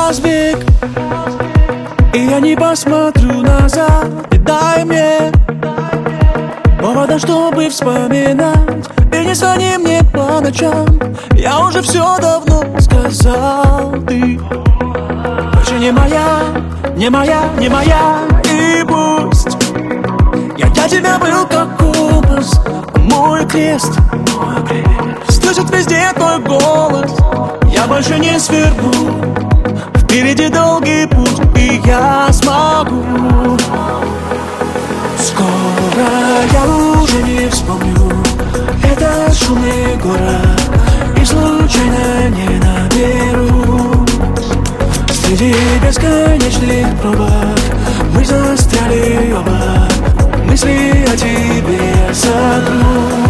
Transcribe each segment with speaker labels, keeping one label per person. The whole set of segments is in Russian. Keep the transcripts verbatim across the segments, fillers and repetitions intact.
Speaker 1: разбег, и я не посмотрю назад. И дай мне повода, чтобы вспоминать. И не звони мне по ночам, я уже все давно сказал. Ты больше не моя, не моя, не моя. И пусть я для тебя был как компас, мой крест, мой крест. Слышит везде твой голос, я больше не сверну. Впереди долгий путь, и я смогу. Скоро я уже не вспомню этот шумный город и случайно не наберу. Среди бесконечных пробок мы застряли оба, мысли о тебе сотру.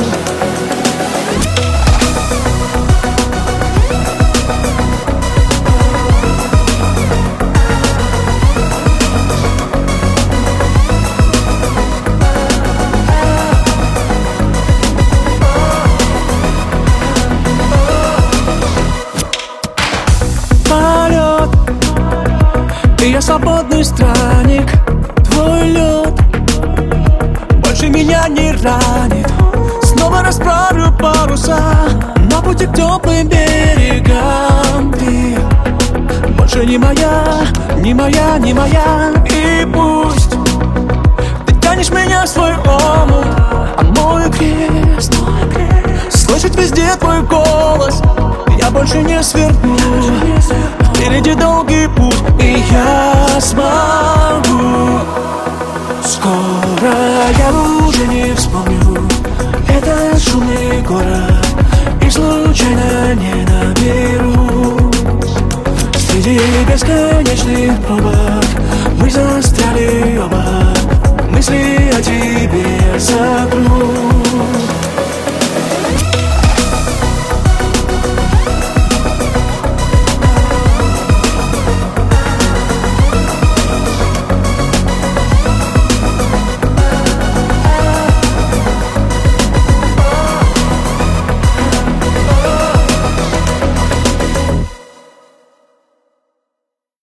Speaker 1: И я свободный странник, твой лед больше меня не ранит. Снова расправлю паруса на пути к теплым берегам. Ты больше не моя, не моя, не моя. И пусть ты тянешь меня в свой омут, а мой крест слышит везде твой голос, я больше не сверну. Впереди долгий путь, и я смогу. Скоро я уже не вспомню этот шумный город и случайно не наберу. Среди бесконечных пробок мы застряли оба, мысли о тебе сотру.